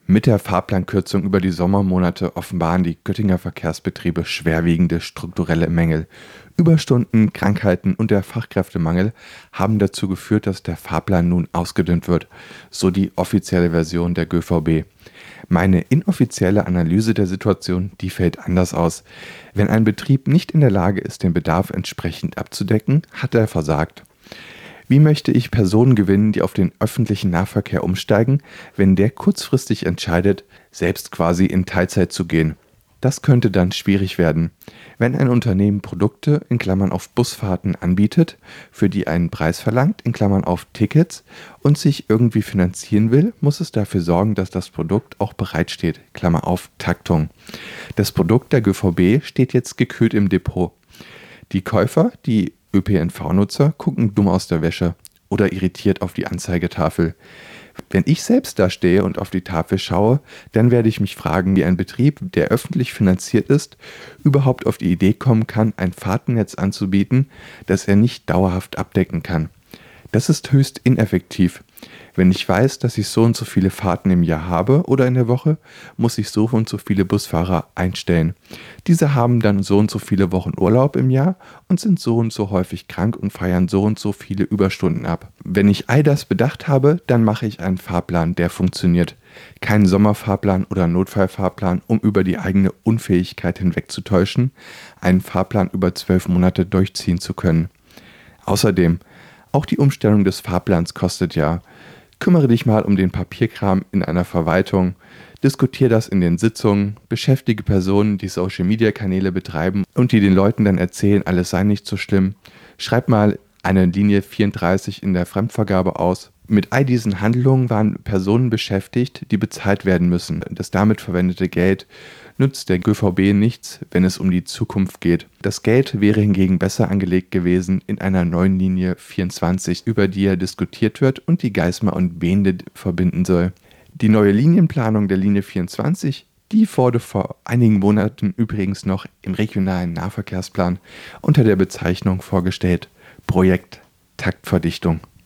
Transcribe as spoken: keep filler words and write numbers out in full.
Mit der Fahrplankürzung über die Sommermonate offenbaren die Göttinger Verkehrsbetriebe schwerwiegende strukturelle Mängel. Überstunden, Krankheiten und der Fachkräftemangel haben dazu geführt, dass der Fahrplan nun ausgedünnt wird, so die offizielle Version der G V B. Meine inoffizielle Analyse der Situation, die fällt anders aus. Wenn ein Betrieb nicht in der Lage ist, den Bedarf entsprechend abzudecken, hat er versagt. Wie möchte ich Personen gewinnen, die auf den öffentlichen Nahverkehr umsteigen, wenn der kurzfristig entscheidet, selbst quasi in Teilzeit zu gehen? Das könnte dann schwierig werden. Wenn ein Unternehmen Produkte in Klammern auf Busfahrten anbietet, für die einen Preis verlangt in Klammern auf Tickets und sich irgendwie finanzieren will, muss es dafür sorgen, dass das Produkt auch bereitsteht, Klammer auf Taktung. Das Produkt der G V B steht jetzt gekühlt im Depot. Die Käufer, die Ö P N V-Nutzer, gucken dumm aus der Wäsche oder irritiert auf die Anzeigetafel. Wenn ich selbst da stehe und auf die Tafel schaue, dann werde ich mich fragen, wie ein Betrieb, der öffentlich finanziert ist, überhaupt auf die Idee kommen kann, ein Fahrtennetz anzubieten, das er nicht dauerhaft abdecken kann. Das ist höchst ineffektiv. Wenn ich weiß, dass ich so und so viele Fahrten im Jahr habe oder in der Woche, muss ich so und so viele Busfahrer einstellen. Diese haben dann so und so viele Wochen Urlaub im Jahr und sind so und so häufig krank und feiern so und so viele Überstunden ab. Wenn ich all das bedacht habe, dann mache ich einen Fahrplan, der funktioniert. Keinen Sommerfahrplan oder Notfallfahrplan, um über die eigene Unfähigkeit hinwegzutäuschen, einen Fahrplan über zwölf Monate durchziehen zu können. Außerdem, auch die Umstellung des Fahrplans kostet ja. Kümmere dich mal um den Papierkram in einer Verwaltung, diskutiere das in den Sitzungen, beschäftige Personen, die Social-Media-Kanäle betreiben und die den Leuten dann erzählen, alles sei nicht so schlimm. Schreib mal eine Linie vierunddreißig in der Fremdvergabe aus. Mit all diesen Handlungen waren Personen beschäftigt, die bezahlt werden müssen. Das damit verwendete Geld nützt der G V B nichts, wenn es um die Zukunft geht. Das Geld wäre hingegen besser angelegt gewesen in einer neuen Linie vierundzwanzig, über die ja diskutiert wird und die Geismar und Behnde verbinden soll. Die neue Linienplanung der Linie vierundzwanzig, die wurde vor einigen Monaten übrigens noch im regionalen Nahverkehrsplan unter der Bezeichnung vorgestellt: Projekt Taktverdichtung.